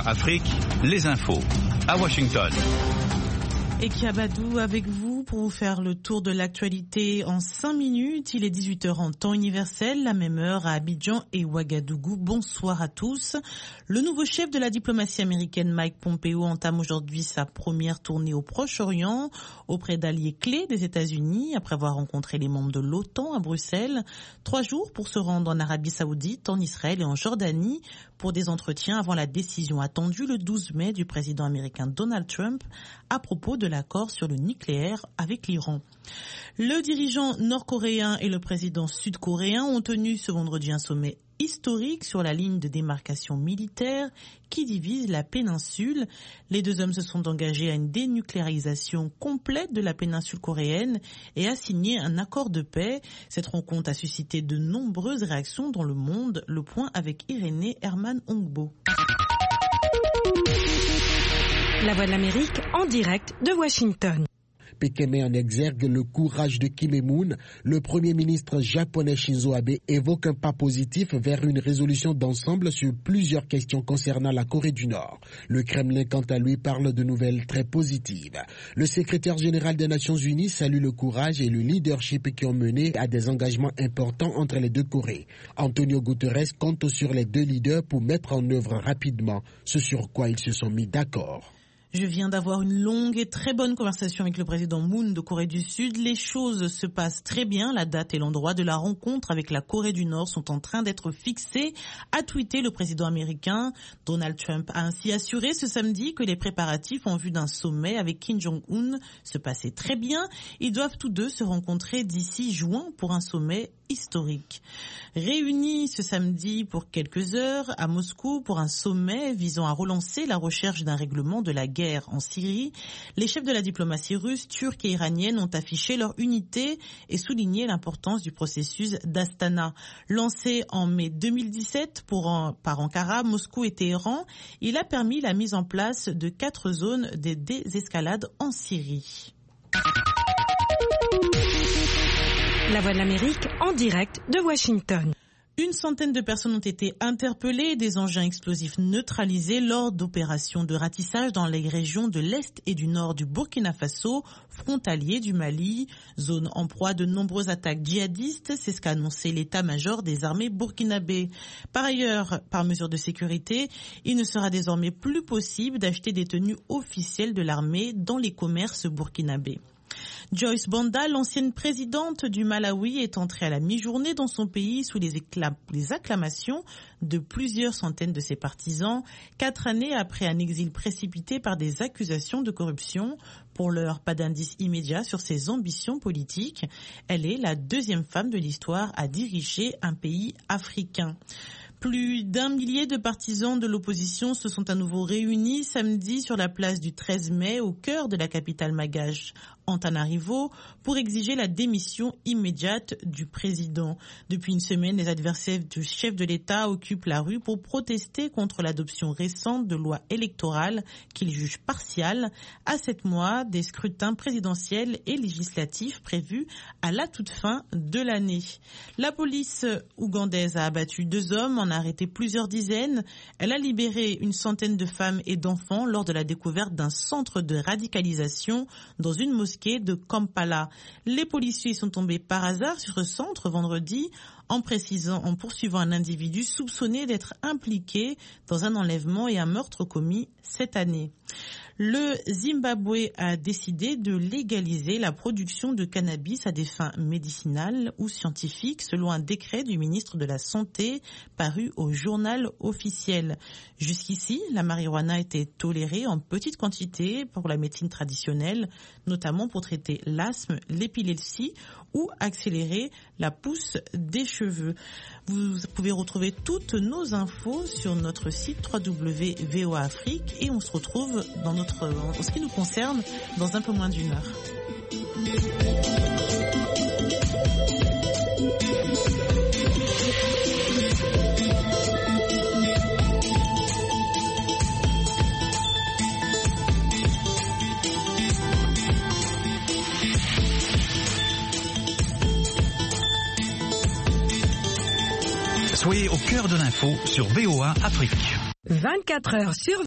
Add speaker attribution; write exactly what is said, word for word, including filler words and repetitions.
Speaker 1: Afrique, les infos à Washington.
Speaker 2: Et Kiabadou avec vous pour vous faire le tour de l'actualité en cinq minutes. Il est dix-huit heures en temps universel, la même heure à Abidjan et Ouagadougou. Bonsoir à tous. Le nouveau chef de la diplomatie américaine, Mike Pompeo, entame aujourd'hui sa première tournée au Proche-Orient auprès d'alliés clés des États-Unis après avoir rencontré les membres de l'OTAN à Bruxelles. Trois jours pour se rendre en Arabie Saoudite, en Israël et en Jordanie pour des entretiens avant la décision attendue le douze mai du président américain Donald Trump à propos de l'accord sur le nucléaire avec l'Iran. Le dirigeant nord-coréen et le président sud-coréen ont tenu ce vendredi un sommet historique sur la ligne de démarcation militaire qui divise la péninsule. Les deux hommes se sont engagés à une dénucléarisation complète de la péninsule coréenne et à signer un accord de paix. Cette rencontre a suscité de nombreuses réactions dans le monde. Le point avec Irénée Herman Ongbo.
Speaker 3: La Voix de l'Amérique en direct de Washington.
Speaker 4: Pékin met en exergue le courage de Kim Il-moon. Le Premier ministre japonais Shinzo Abe évoque un pas positif vers une résolution d'ensemble sur plusieurs questions concernant la Corée du Nord. Le Kremlin, quant à lui, parle de nouvelles très positives. Le secrétaire général des Nations Unies salue le courage et le leadership qui ont mené à des engagements importants entre les deux Corées. Antonio Guterres compte sur les deux leaders pour mettre en œuvre rapidement ce sur quoi ils se sont mis d'accord.
Speaker 2: Je viens d'avoir une longue et très bonne conversation avec le président Moon de Corée du Sud. Les choses se passent très bien. La date et l'endroit de la rencontre avec la Corée du Nord sont en train d'être fixés, a tweeté le président américain. Donald Trump a ainsi assuré ce samedi que les préparatifs en vue d'un sommet avec Kim Jong-un se passaient très bien. Ils doivent tous deux se rencontrer d'ici juin pour un sommet historique. Réunis ce samedi pour quelques heures à Moscou pour un sommet visant à relancer la recherche d'un règlement de la guerre en Syrie, les chefs de la diplomatie russe, turque et iranienne ont affiché leur unité et souligné l'importance du processus d'Astana. Lancé en mai deux mille dix-sept pour un, par Ankara, Moscou et Téhéran, il a permis la mise en place de quatre zones de désescalade en Syrie.
Speaker 3: La Voix de l'Amérique en direct de Washington.
Speaker 2: Une centaine de personnes ont été interpellées et des engins explosifs neutralisés lors d'opérations de ratissage dans les régions de l'Est et du Nord du Burkina Faso, frontalier du Mali, zone en proie de nombreuses attaques djihadistes, c'est ce qu'a annoncé l'état-major des armées burkinabées. Par ailleurs, par mesure de sécurité, il ne sera désormais plus possible d'acheter des tenues officielles de l'armée dans les commerces burkinabés. Joyce Banda, l'ancienne présidente du Malawi, est entrée à la mi-journée dans son pays sous les, éclam- les acclamations de plusieurs centaines de ses partisans, quatre années après un exil précipité par des accusations de corruption. Pour l'heure, pas d'indice immédiat sur ses ambitions politiques. Elle est la deuxième femme de l'histoire à diriger un pays africain. Plus d'un millier de partisans de l'opposition se sont à nouveau réunis samedi sur la place du treize mai au cœur de la capitale malgache, Antananarivo, pour exiger la démission immédiate du président. Depuis une semaine, les adversaires du chef de l'État occupent la rue pour protester contre l'adoption récente de lois électorales qu'ils jugent partiales à sept mois des scrutins présidentiels et législatifs prévus à la toute fin de l'année. La police ougandaise a abattu deux hommes, en a arrêté plusieurs dizaines. Elle a libéré une centaine de femmes et d'enfants lors de la découverte d'un centre de radicalisation dans une mosquée de Kampala. Les policiers sont tombés par hasard sur ce centre vendredi en précisant, en poursuivant un individu soupçonné d'être impliqué dans un enlèvement et un meurtre commis cette année. Le Zimbabwe a décidé de légaliser la production de cannabis à des fins médicinales ou scientifiques selon un décret du ministre de la Santé paru au journal officiel. Jusqu'ici, la marijuana était tolérée en petite quantité pour la médecine traditionnelle, notamment pour traiter l'asthme, l'épilepsie ou accélérer la pousse des cheveux. Vous pouvez retrouver toutes nos infos sur notre site w w w point v o a afrique et on se retrouve dans notre, en ce qui nous concerne dans un peu moins d'une heure.
Speaker 1: Soyez au cœur de l'info sur V O A Afrique.
Speaker 3: vingt-quatre heures sur